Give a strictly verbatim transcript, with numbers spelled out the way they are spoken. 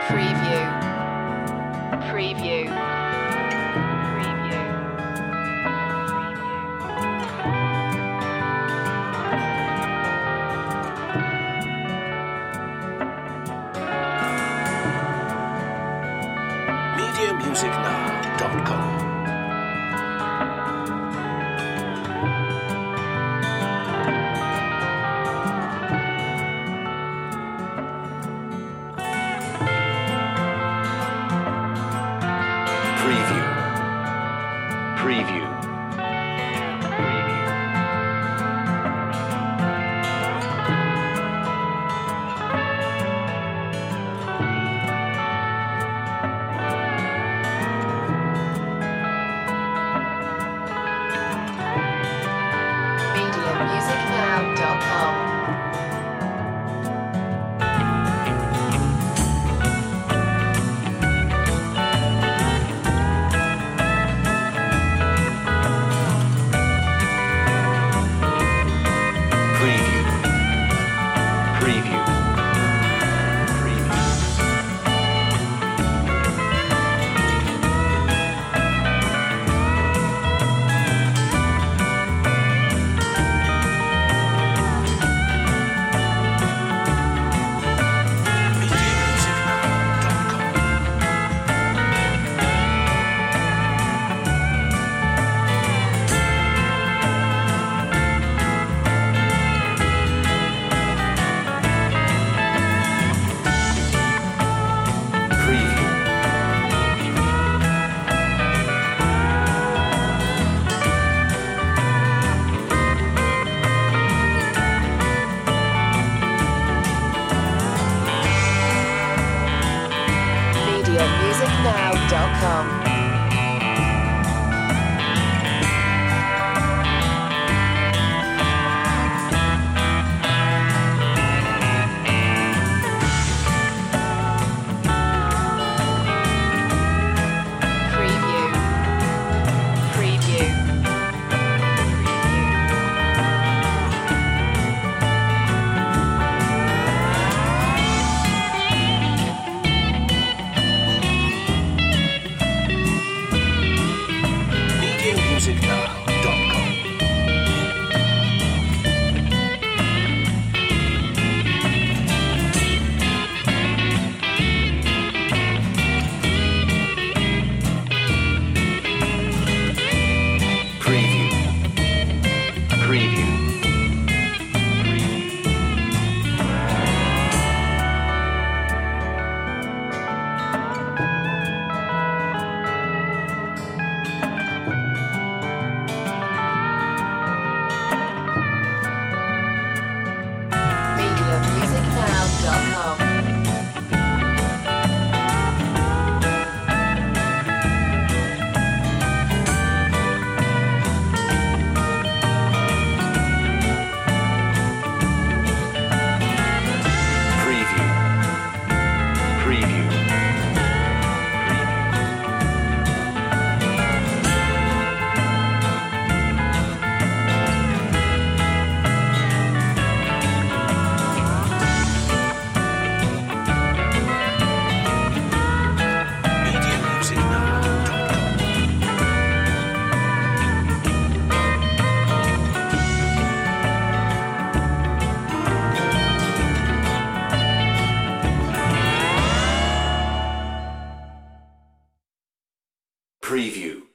Preview. Preview. Preview. media music now dot com Preview. Preview. media music now dot com. Preview. Preview. Preview. media music now dot com Preview. media music now dot com. Preview. Preview. media music now dot com Preview. Preview. media music now dot com. Preview. Preview. media music now dot com Preview.